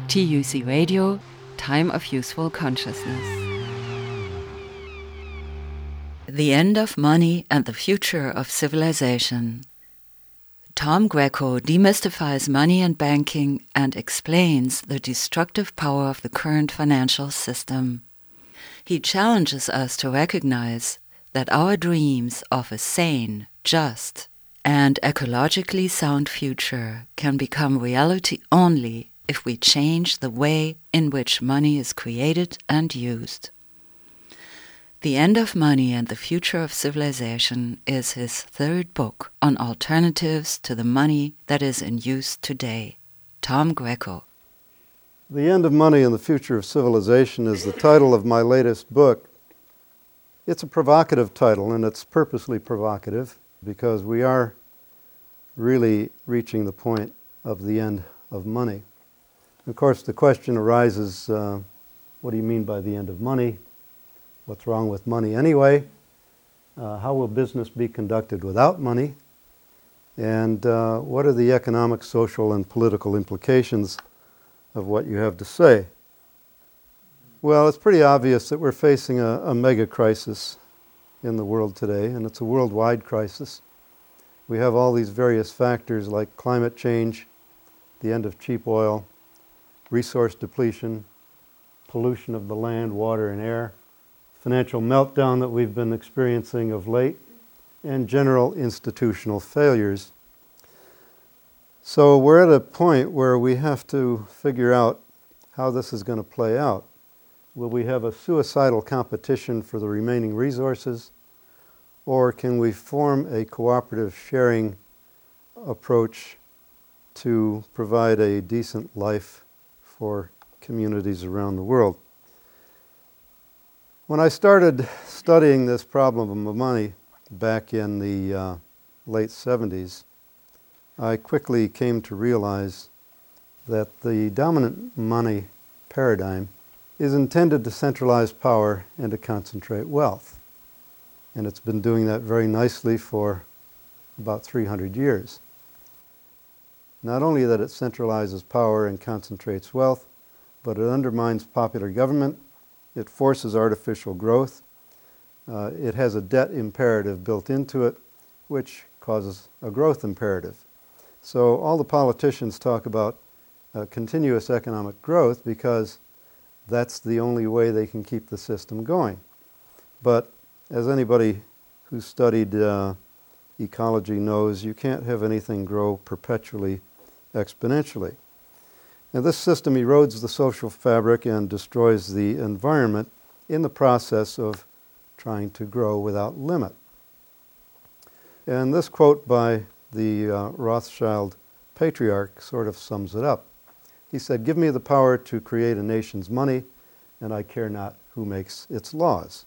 TUC Radio, Time of Useful Consciousness. The End of Money and the Future of Civilization. Tom Greco demystifies money and banking and explains the destructive power of the current financial system. He challenges us to recognize that our dreams of a sane, just, and ecologically sound future can become reality only if we change the way in which money is created and used. The End of Money and the Future of Civilization is his third book on alternatives to the money that is in use today. Tom Greco. The End of Money and the Future of Civilization is the title of my latest book. It's a provocative title, and it's purposely provocative because we are really reaching the point of the end of money. Of course, the question arises, what do you mean by the end of money? What's wrong with money anyway? How will business be conducted without money? And what are the economic, social, and political implications of what you have to say? Well, it's pretty obvious that we're facing a mega crisis in the world today, and it's a worldwide crisis. We have all these various factors like climate change, the end of cheap oil, resource depletion, pollution of the land, water, and air, financial meltdown that we've been experiencing of late, and general institutional failures. So we're at a point where we have to figure out how this is going to play out. Will we have a suicidal competition for the remaining resources, or can we form a cooperative sharing approach to provide a decent life for communities around the world? When I started studying this problem of money back in the late 70s, I quickly came to realize that the dominant money paradigm is intended to centralize power and to concentrate wealth. And it's been doing that very nicely for about 300 years. Not only that it centralizes power and concentrates wealth, but it undermines popular government. It forces artificial growth. It has a debt imperative built into it, which causes a growth imperative. So all the politicians talk about continuous economic growth because that's the only way they can keep the system going. But as anybody who's studied ecology knows, you can't have anything grow perpetually exponentially. And this system erodes the social fabric and destroys the environment in the process of trying to grow without limit. And this quote by the Rothschild patriarch sort of sums it up. He said, "Give me the power to create a nation's money, and I care not who makes its laws."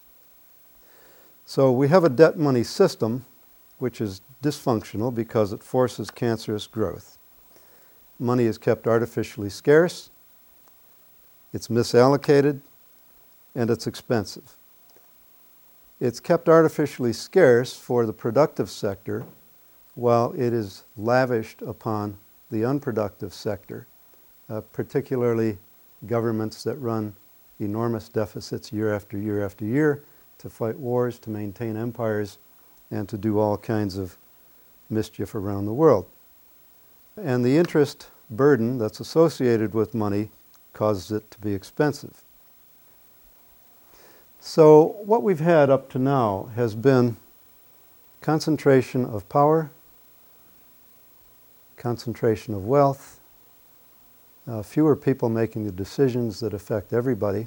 So we have a debt money system which is dysfunctional because it forces cancerous growth. Money is kept artificially scarce, it's misallocated, and it's expensive. It's kept artificially scarce for the productive sector while it is lavished upon the unproductive sector, particularly governments that run enormous deficits year after year after year to fight wars, to maintain empires, and to do all kinds of mischief around the world. And the interest burden that's associated with money causes it to be expensive. So what we've had up to now has been concentration of power, concentration of wealth, fewer people making the decisions that affect everybody.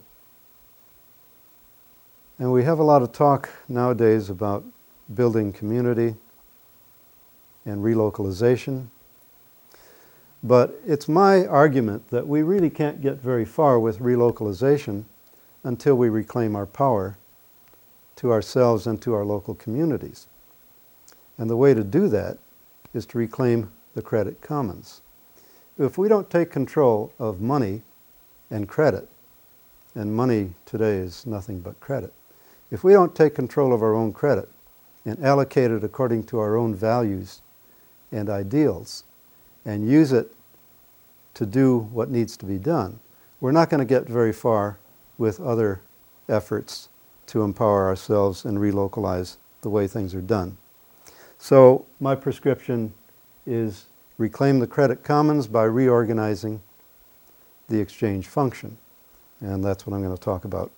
And we have a lot of talk nowadays about building community and relocalization. But it's my argument that we really can't get very far with relocalization until we reclaim our power to ourselves and to our local communities. And the way to do that is to reclaim the credit commons. If we don't take control of money and credit, and money today is nothing but credit, if we don't take control of our own credit and allocate it according to our own values and ideals and use it to do what needs to be done, we're not going to get very far with other efforts to empower ourselves and relocalize the way things are done. So my prescription is reclaim the credit commons by reorganizing the exchange function. And that's what I'm going to talk about.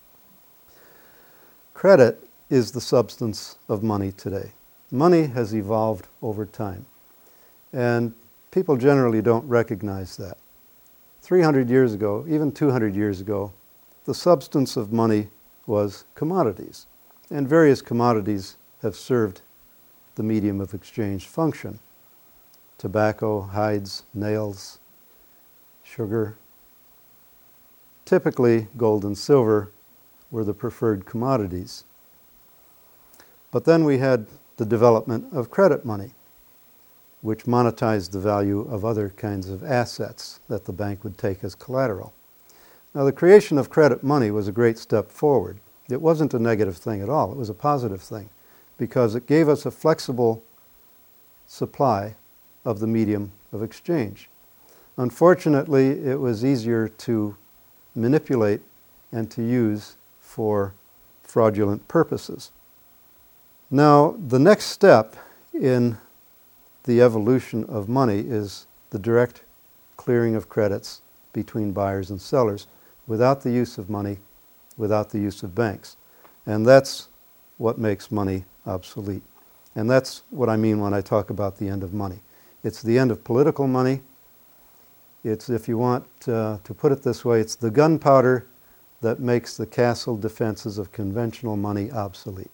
Credit is the substance of money today. Money has evolved over time. And people generally don't recognize that. 300 years ago, even 200 years ago, the substance of money was commodities. And various commodities have served the medium of exchange function. Tobacco, hides, nails, sugar. Typically, gold and silver were the preferred commodities. But then we had the development of credit money, which monetized the value of other kinds of assets that the bank would take as collateral. Now, the creation of credit money was a great step forward. It wasn't a negative thing at all. It was a positive thing because it gave us a flexible supply of the medium of exchange. Unfortunately, it was easier to manipulate and to use for fraudulent purposes. Now, the next step in the evolution of money is the direct clearing of credits between buyers and sellers without the use of money, without the use of banks. And that's what makes money obsolete. And that's what I mean when I talk about the end of money. It's the end of political money. It's, if you want to put it this way, it's the gunpowder that makes the castle defenses of conventional money obsolete.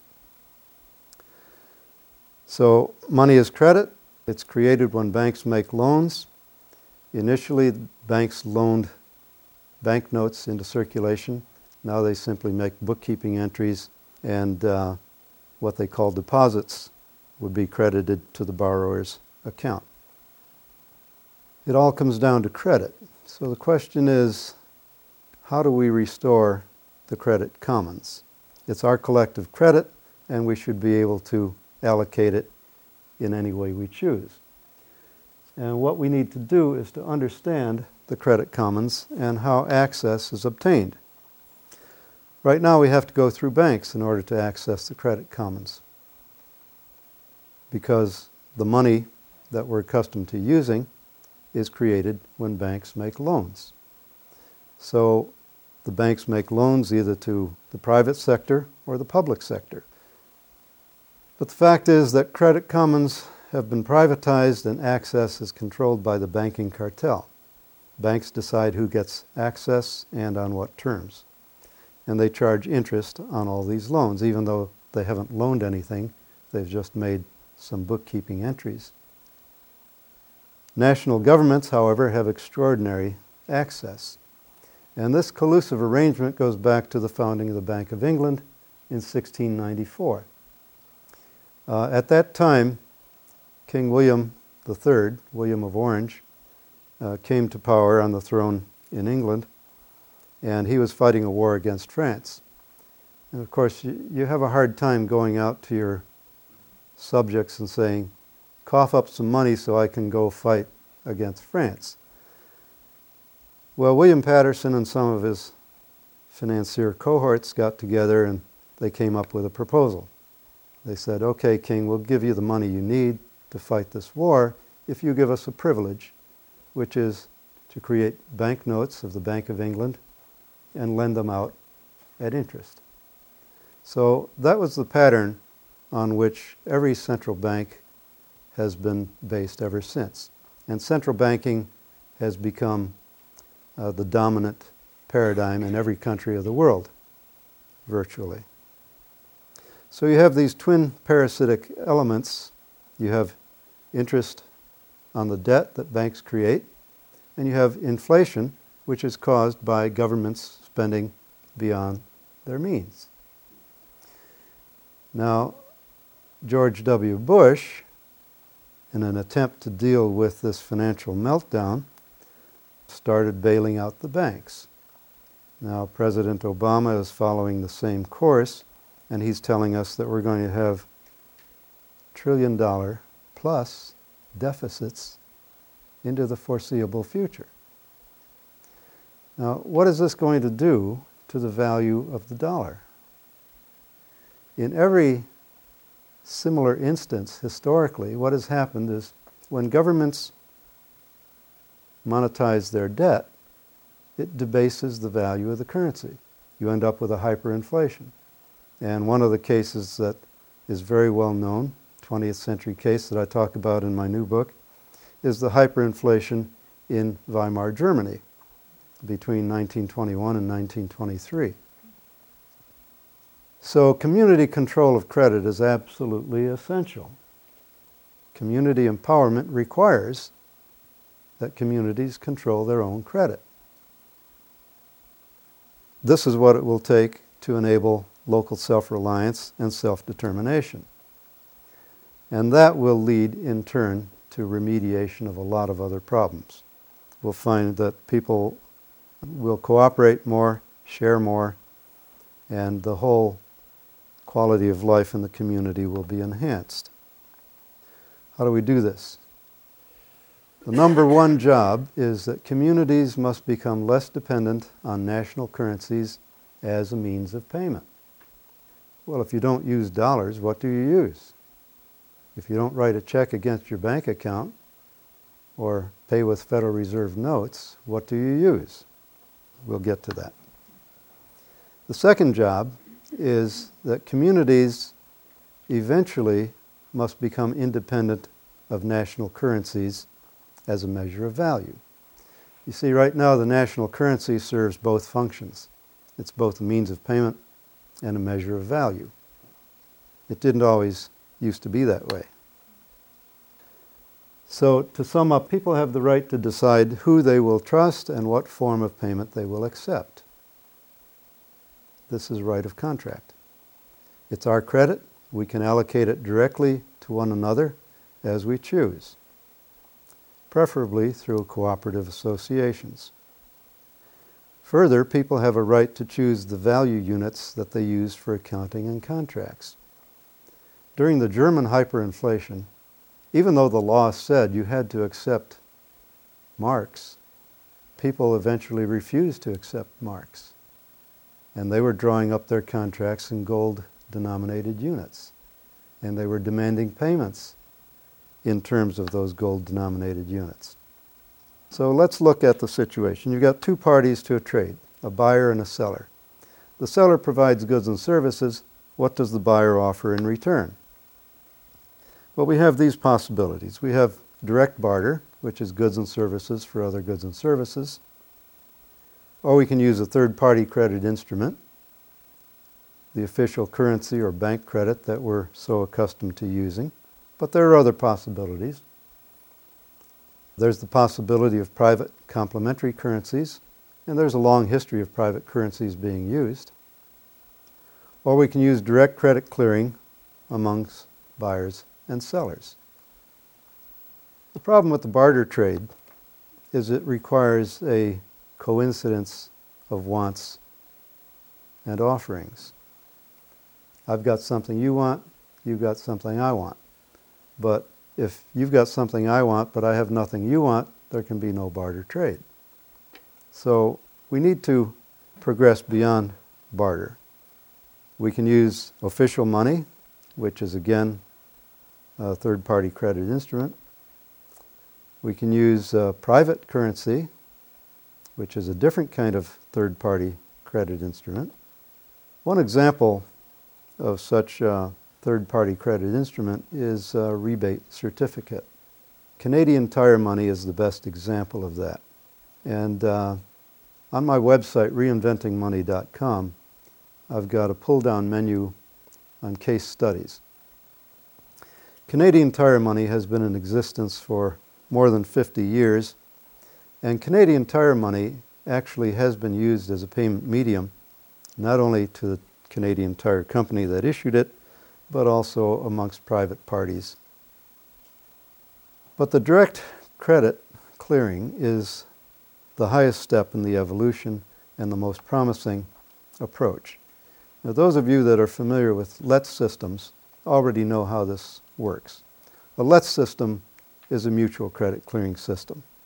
So money is credit. It's created when banks make loans. Initially, banks loaned banknotes into circulation. Now they simply make bookkeeping entries, and what they call deposits would be credited to the borrower's account. It all comes down to credit. So the question is, how do we restore the credit commons? It's our collective credit, and we should be able to allocate it in any way we choose. And what we need to do is to understand the credit commons and how access is obtained. Right now we have to go through banks in order to access the credit commons because the money that we're accustomed to using is created when banks make loans. So the banks make loans either to the private sector or the public sector. But the fact is that credit commons have been privatized and access is controlled by the banking cartel. Banks decide who gets access and on what terms. And they charge interest on all these loans, even though they haven't loaned anything. They've just made some bookkeeping entries. National governments, however, have extraordinary access. And this collusive arrangement goes back to the founding of the Bank of England in 1694. At that time, King William III, William of Orange, came to power on the throne in England, and he was fighting a war against France. And of course, you have a hard time going out to your subjects and saying, cough up some money so I can go fight against France. Well, William Patterson and some of his financier cohorts got together and they came up with a proposal. They said, okay, King, we'll give you the money you need to fight this war if you give us a privilege, which is to create banknotes of the Bank of England and lend them out at interest. So that was the pattern on which every central bank has been based ever since. And central banking has become the dominant paradigm in every country of the world, virtually. So you have these twin parasitic elements. You have interest on the debt that banks create, and you have inflation, which is caused by governments spending beyond their means. Now, George W. Bush, in an attempt to deal with this financial meltdown, started bailing out the banks. Now, President Obama is following the same course, and he's telling us that we're going to have $1 trillion plus deficits into the foreseeable future. Now, what is this going to do to the value of the dollar? In every similar instance, historically, what has happened is when governments monetize their debt, it debases the value of the currency. You end up with a hyperinflation. And one of the cases that is very well known, 20th century case that I talk about in my new book, is the hyperinflation in Weimar Germany between 1921 and 1923. So community control of credit is absolutely essential. Community empowerment requires that communities control their own credit. This is what it will take to enable local self-reliance and self-determination. And that will lead, in turn, to remediation of a lot of other problems. We'll find that people will cooperate more, share more, and the whole quality of life in the community will be enhanced. How do we do this? The number one job is that communities must become less dependent on national currencies as a means of payment. Well, if you don't use dollars, what do you use? If you don't write a check against your bank account or pay with Federal Reserve notes, what do you use? We'll get to that. The second job is that communities eventually must become independent of national currencies as a measure of value. You see, right now the national currency serves both functions. It's both a means of payment and a measure of value. It didn't always used to be that way. So to sum up, people have the right to decide who they will trust and what form of payment they will accept. This is right of contract. It's our credit. We can allocate it directly to one another as we choose, preferably through cooperative associations. Further, people have a right to choose the value units that they use for accounting and contracts. During the German hyperinflation, even though the law said you had to accept marks, people eventually refused to accept marks. And they were drawing up their contracts in gold-denominated units. And they were demanding payments in terms of those gold-denominated units. So let's look at the situation. You've got two parties to a trade, a buyer and a seller. The seller provides goods and services. What does the buyer offer in return? Well, we have these possibilities. We have direct barter, which is goods and services for other goods and services. Or we can use a third-party credit instrument, the official currency or bank credit that we're so accustomed to using. But there are other possibilities. There's the possibility of private complementary currencies, and there's a long history of private currencies being used. Or we can use direct credit clearing amongst buyers and sellers. The problem with the barter trade is it requires a coincidence of wants and offerings. I've got something you want, you've got something I want. But if you've got something I want, but I have nothing you want, there can be no barter trade. So we need to progress beyond barter. We can use official money, which is again a third-party credit instrument. We can use private currency, which is a different kind of third-party credit instrument. One example of such third-party credit instrument is a rebate certificate. Canadian Tire Money is the best example of that. And on my website, reinventingmoney.com, I've got a pull-down menu on case studies. Canadian Tire Money has been in existence for more than 50 years, and Canadian Tire Money actually has been used as a payment medium, not only to the Canadian Tire Company that issued it, but also amongst private parties. But the direct credit clearing is the highest step in the evolution and the most promising approach. Now, those of you that are familiar with LETS systems already know how this works. A LETS system is a mutual credit clearing system.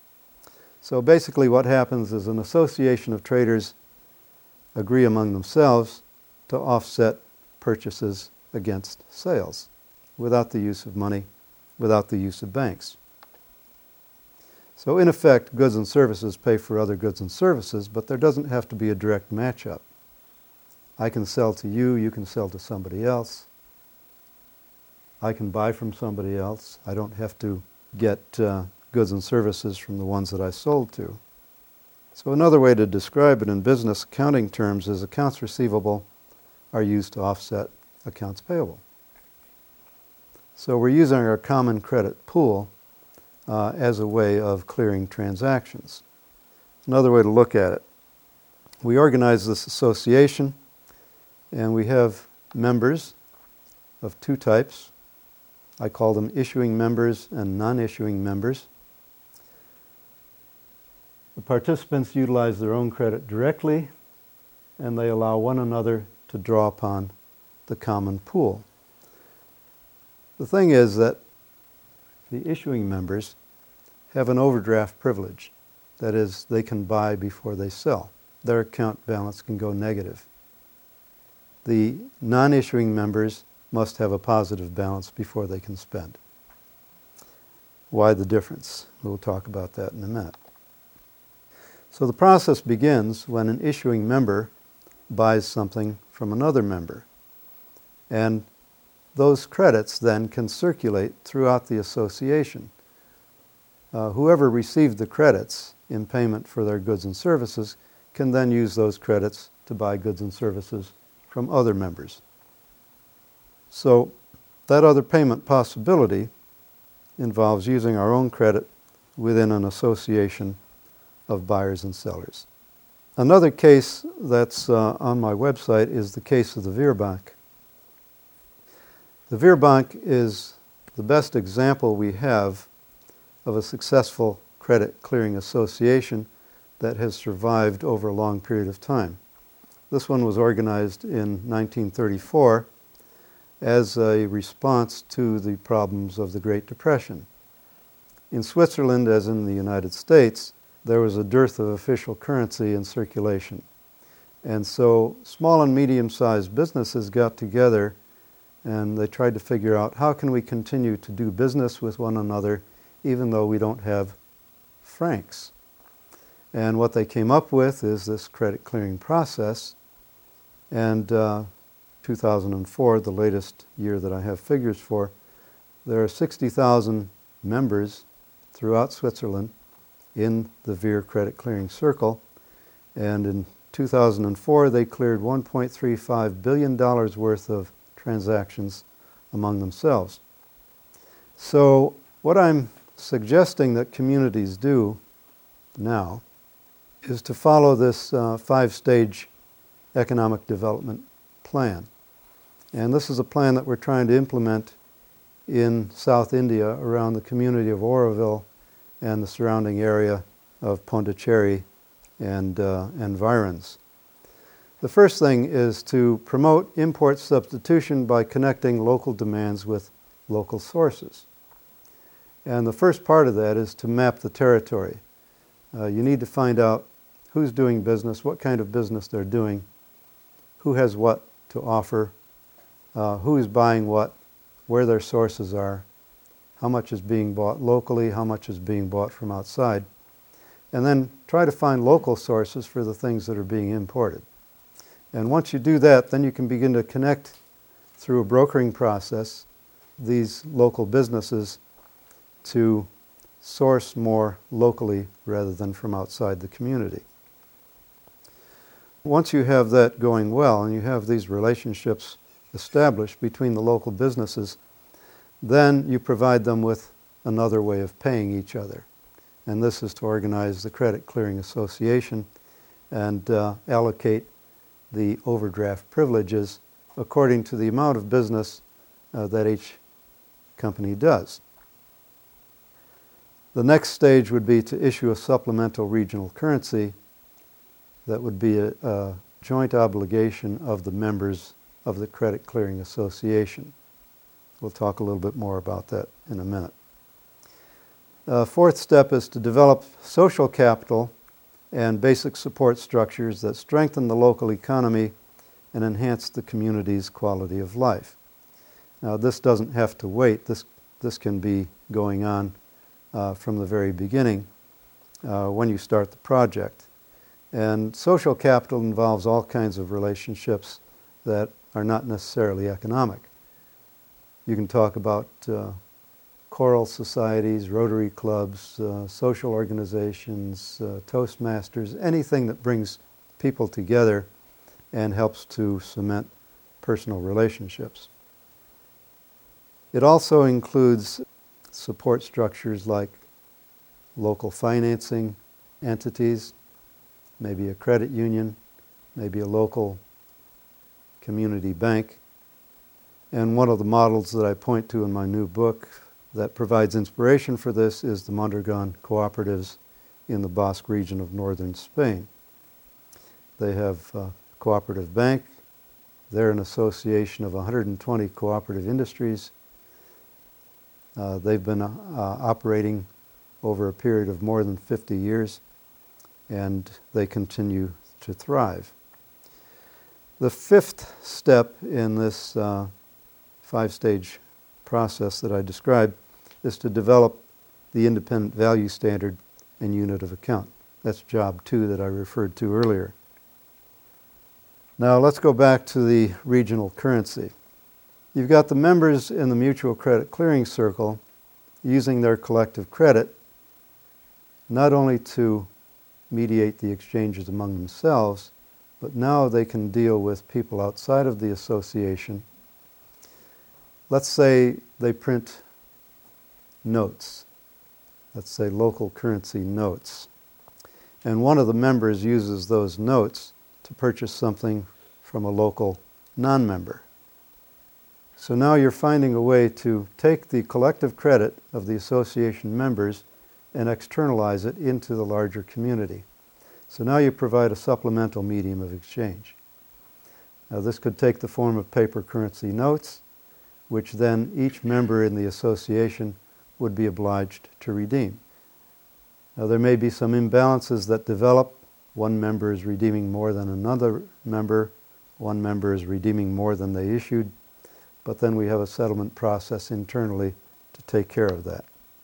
So basically what happens is an association of traders agree among themselves to offset purchases against sales without the use of money, without the use of banks. So in effect, goods and services pay for other goods and services, but there doesn't have to be a direct match-up. I can sell to you, you can sell to somebody else. I can buy from somebody else. I don't have to get goods and services from the ones that I sold to. So another way to describe it in business accounting terms is accounts receivable are used to offset accounts payable. So we're using our common credit pool as a way of clearing transactions. Another way to look at it. We organize this association and we have members of two types. I call them issuing members and non-issuing members. The participants utilize their own credit directly, and they allow one another to draw upon the common pool. The thing is that the issuing members have an overdraft privilege. That is, they can buy before they sell. Their account balance can go negative. The non-issuing members must have a positive balance before they can spend. Why the difference? We'll talk about that in a minute. So the process begins when an issuing member buys something from another member. And those credits then can circulate throughout the association. Whoever received the credits in payment for their goods and services can then use those credits to buy goods and services from other members. So that other payment possibility involves using our own credit within an association of buyers and sellers. Another case that's on my website is the case of the Veerbank. The Veerbank is the best example we have of a successful credit clearing association that has survived over a long period of time. This one was organized in 1934 as a response to the problems of the Great Depression. In Switzerland, as in the United States, there was a dearth of official currency in circulation. And so small and medium-sized businesses got together and they tried to figure out how can we continue to do business with one another even though we don't have francs. And what they came up with is this credit clearing process. And 2004, the latest year that I have figures for, there are 60,000 members throughout Switzerland in the Veer Credit Clearing Circle. And in 2004, they cleared $1.35 billion worth of transactions among themselves. So what I'm suggesting that communities do now is to follow this five-stage economic development plan. And this is a plan that we're trying to implement in South India around the community of Auroville and the surrounding area of Pondicherry and environs. The first thing is to promote import substitution by connecting local demands with local sources. And the first part of that is to map the territory. You need to find out who's doing business, what kind of business they're doing, who has what to offer, who is buying what, where their sources are, how much is being bought locally, how much is being bought from outside, and then try to find local sources for the things that are being imported. And once you do that, then you can begin to connect through a brokering process these local businesses to source more locally rather than from outside the community. Once you have that going well and you have these relationships established between the local businesses, then you provide them with another way of paying each other. And this is to organize the Credit Clearing Association and allocate the overdraft privileges according to the amount of business that each company does. The next stage would be to issue a supplemental regional currency that would be a joint obligation of the members of the Credit Clearing Association. We'll talk a little bit more about that in a minute. Fourth step is to develop social capital and basic support structures that strengthen the local economy and enhance the community's quality of life. Now, this doesn't have to wait. This can be going on from the very beginning when you start the project. And social capital involves all kinds of relationships that are not necessarily economic. You can talk about choral societies, Rotary clubs, social organizations, Toastmasters, anything that brings people together and helps to cement personal relationships. It also includes support structures like local financing entities, maybe a credit union, maybe a local community bank. And one of the models that I point to in my new book that provides inspiration for this is the Mondragon cooperatives in the Basque region of northern Spain. They have a cooperative bank. They're an association of 120 cooperative industries. They've been operating over a period of more than 50 years, and they continue to thrive. The fifth step in this five-stage process that I described is to develop the independent value standard and unit of account. That's job 2 that I referred to earlier. Now let's go back to the regional currency. You've got the members in the mutual credit clearing circle using their collective credit not only to mediate the exchanges among themselves, but now they can deal with people outside of the association. Let's say they print notes. Let's say local currency notes. And one of the members uses those notes to purchase something from a local non-member. So now you're finding a way to take the collective credit of the association members and externalize it into the larger community. So now you provide a supplemental medium of exchange. Now this could take the form of paper currency notes, which then each member in the association would be obliged to redeem. Now there may be some imbalances that develop. One member is redeeming more than another member. One member is redeeming more than they issued. But then we have a settlement process internally to take care of that.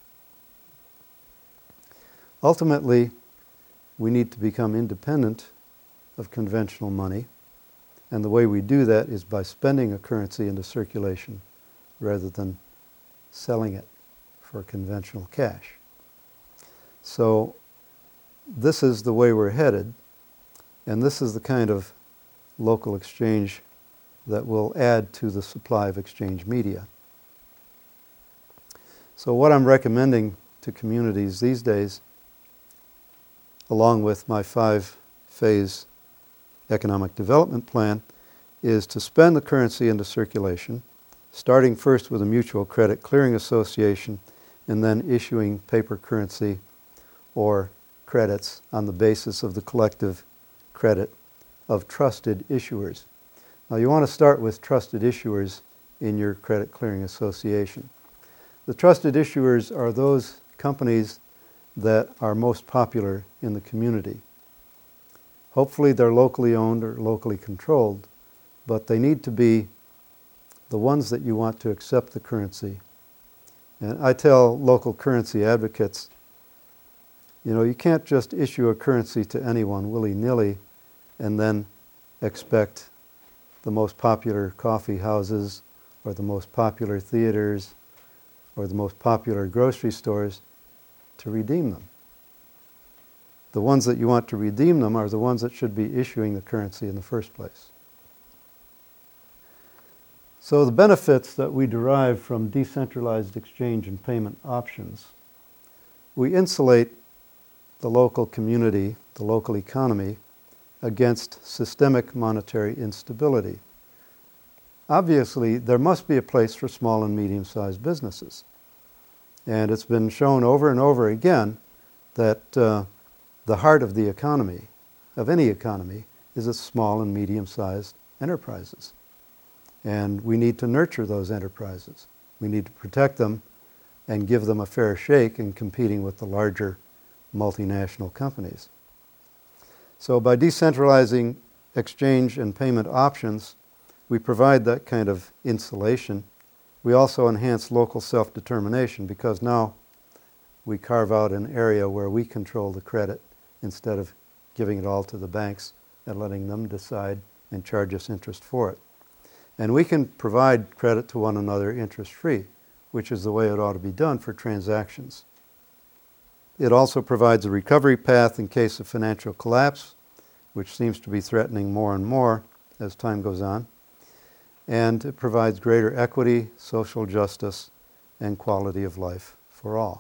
Ultimately, we need to become independent of conventional money, and the way we do that is by spending a currency into circulation rather than selling it for conventional cash. So this is the way we're headed, and this is the kind of local exchange that will add to the supply of exchange media. So what I'm recommending to communities these days, along with my 5-phase economic development plan, is to spend the currency into circulation, starting first with a mutual credit clearing association and then issuing paper currency or credits on the basis of the collective credit of trusted issuers. Now you want to start with trusted issuers in your credit clearing association. The trusted issuers are those companies that are most popular in the community. Hopefully they're locally owned or locally controlled, but they need to be the ones that you want to accept the currency. And I tell local currency advocates, you can't just issue a currency to anyone willy-nilly and then expect the most popular coffee houses or the most popular theaters or the most popular grocery stores to redeem them. The ones that you want to redeem them are the ones that should be issuing the currency in the first place. So the benefits that we derive from decentralized exchange and payment options, we insulate the local community, the local economy, against systemic monetary instability. Obviously, there must be a place for small and medium-sized businesses. And it's been shown over and over again that the heart of the economy, of any economy, is its small and medium-sized enterprises. And we need to nurture those enterprises. We need to protect them and give them a fair shake in competing with the larger multinational companies. So by decentralizing exchange and payment options, we provide that kind of insulation. We also enhance local self-determination because now we carve out an area where we control the credit instead of giving it all to the banks and letting them decide and charge us interest for it. And we can provide credit to one another interest-free, which is the way it ought to be done for transactions. It also provides a recovery path in case of financial collapse, which seems to be threatening more and more as time goes on. And it provides greater equity, social justice, and quality of life for all.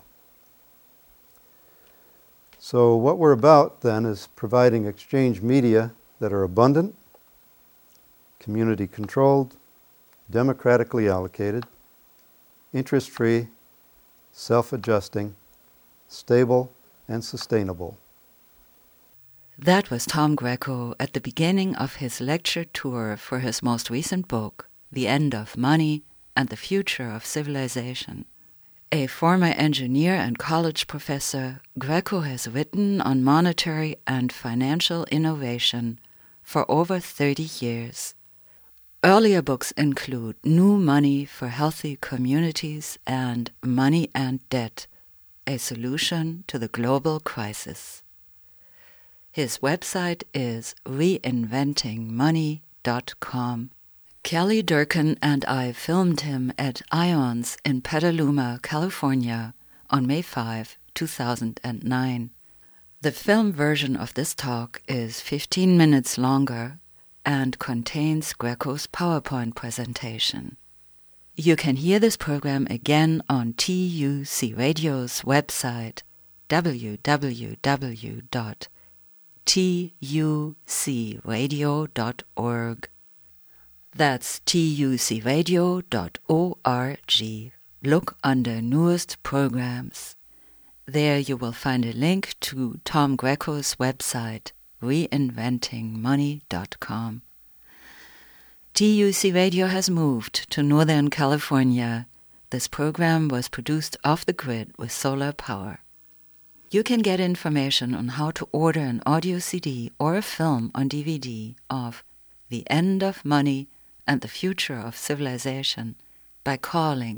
So what we're about then is providing exchange media that are abundant, community-controlled, democratically allocated, interest-free, self-adjusting, stable, and sustainable. That was Tom Greco at the beginning of his lecture tour for his most recent book, The End of Money and the Future of Civilization. A former engineer and college professor, Greco has written on monetary and financial innovation for over 30 years. Earlier books include New Money for Healthy Communities and Money and Debt, a Solution to the Global Crisis. His website is reinventingmoney.com. Kelly Durkin and I filmed him at IONS in Petaluma, California on May 5, 2009. The film version of this talk is 15 minutes longer and contains Greco's PowerPoint presentation. You can hear this program again on TUC Radio's website, www.tucradio.org. That's tucradio.org. Look under Newest Programs. There you will find a link to Tom Greco's website, reinventingmoney.com. TUC Radio has moved to Northern California. This program was produced off the grid with solar power. You can get information on how to order an audio CD or a film on DVD of The End of Money and the Future of Civilization by calling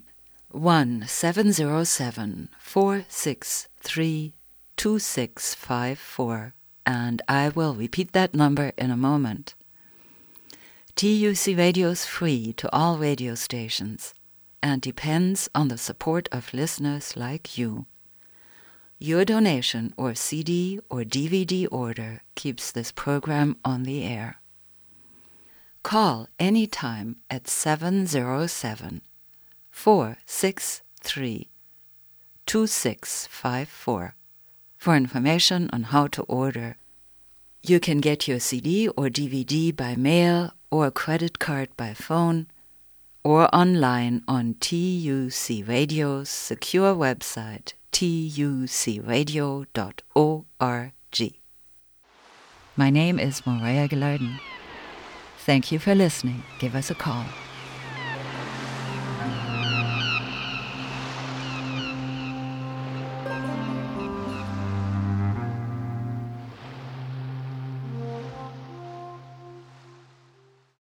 1-707-463-2654, and I will repeat that number in a moment. TUC Radio is free to all radio stations and depends on the support of listeners like you. Your donation or CD or DVD order keeps this program on the air. Call anytime at 707-463-2654 for information on how to order. You can get your CD or DVD by mail or a credit card by phone or online on TUC Radio's secure website, tucradio.org. My name is Morea Gilardin. Thank you for listening. Give us a call.